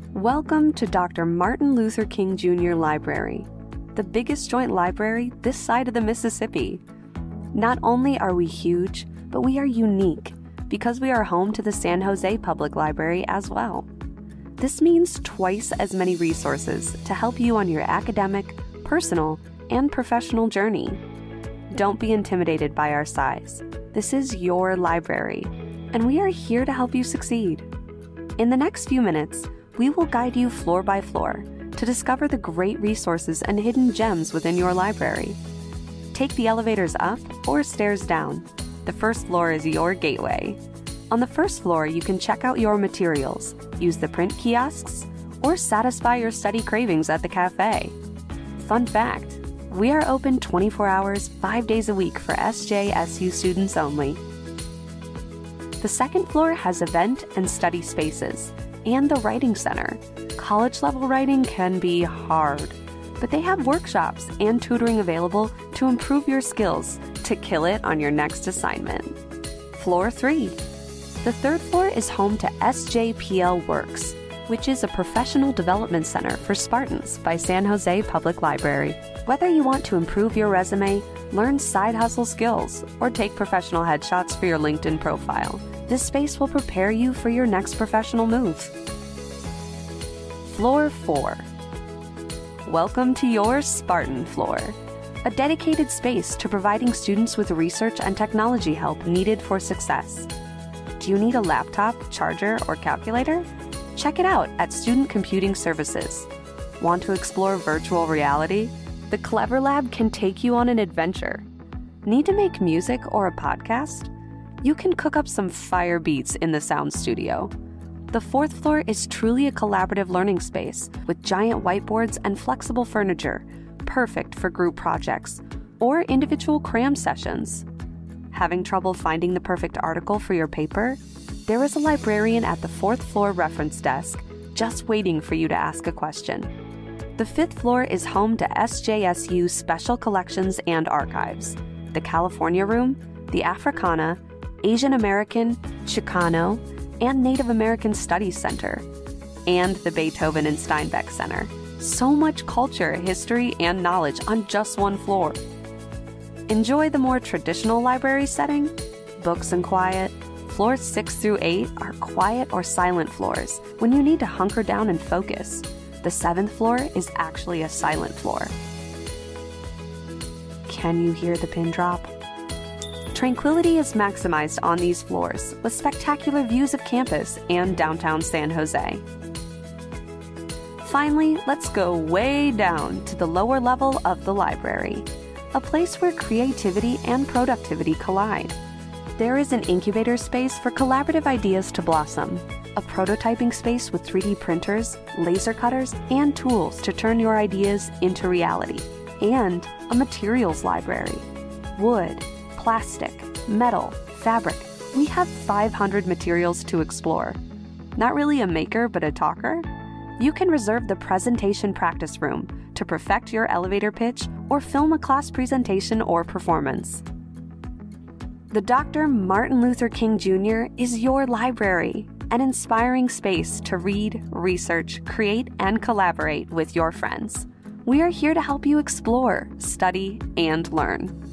Welcome to Dr. Martin Luther King Jr. Library, the biggest joint library this side of the Mississippi. Not only are we huge, but we are unique because we are home to the San Jose Public Library as well. This means twice as many resources to help you on your academic, personal, and professional journey. Don't be intimidated by our size. This is your library, and we are here to help you succeed. In the next few minutes, we will guide you floor by floor to discover the great resources and hidden gems within your library. Take the elevators up or stairs down. The first floor is your gateway. On the first floor, you can check out your materials, use the print kiosks, or satisfy your study cravings at the cafe. Fun fact, we are open 24 hours, 5 days a week for SJSU students only. The second floor has event and study spaces and the writing center. College-level writing can be hard, but they have workshops and tutoring available to improve your skills to kill it on your next assignment. Floor 3. The third floor is home to SJPL Works, which is a professional development center for Spartans by San Jose Public Library. Whether you want to improve your resume, learn side hustle skills, or take professional headshots for your LinkedIn profile, this space will prepare you for your next professional move. Floor 4. Welcome to your Spartan floor, a dedicated space to providing students with research and technology help needed for success. Do you need a laptop, charger, or calculator? Check it out at Student Computing Services. Want to explore virtual reality? The Clever Lab can take you on an adventure. Need to make music or a podcast? You can cook up some fire beats in the sound studio. The fourth floor is truly a collaborative learning space with giant whiteboards and flexible furniture, perfect for group projects or individual cram sessions. Having trouble finding the perfect article for your paper? There is a librarian at the fourth floor reference desk just waiting for you to ask a question. The fifth floor is home to SJSU Special Collections and Archives, the California Room, the Africana, Asian American, Chicano, and Native American Studies Center, and the Beethoven and Steinbeck Center. So much culture, history, and knowledge on just one floor. Enjoy the more traditional library setting? Books and quiet. Floors 6 through 8 are quiet or silent floors when you need to hunker down and focus. The 7th floor is actually a silent floor. Can you hear the pin drop? Tranquility is maximized on these floors with spectacular views of campus and downtown San Jose. Finally, let's go way down to the lower level of the library, a place where creativity and productivity collide. There is an incubator space for collaborative ideas to blossom, a prototyping space with 3D printers, laser cutters, and tools to turn your ideas into reality, and a materials library. Wood, plastic, metal, fabric. We have 500 materials to explore. Not really a maker, but a talker? You can reserve the presentation practice room to perfect your elevator pitch or film a class presentation or performance. The Dr. Martin Luther King Jr. is your library, an inspiring space to read, research, create, and collaborate with your friends. We are here to help you explore, study, and learn.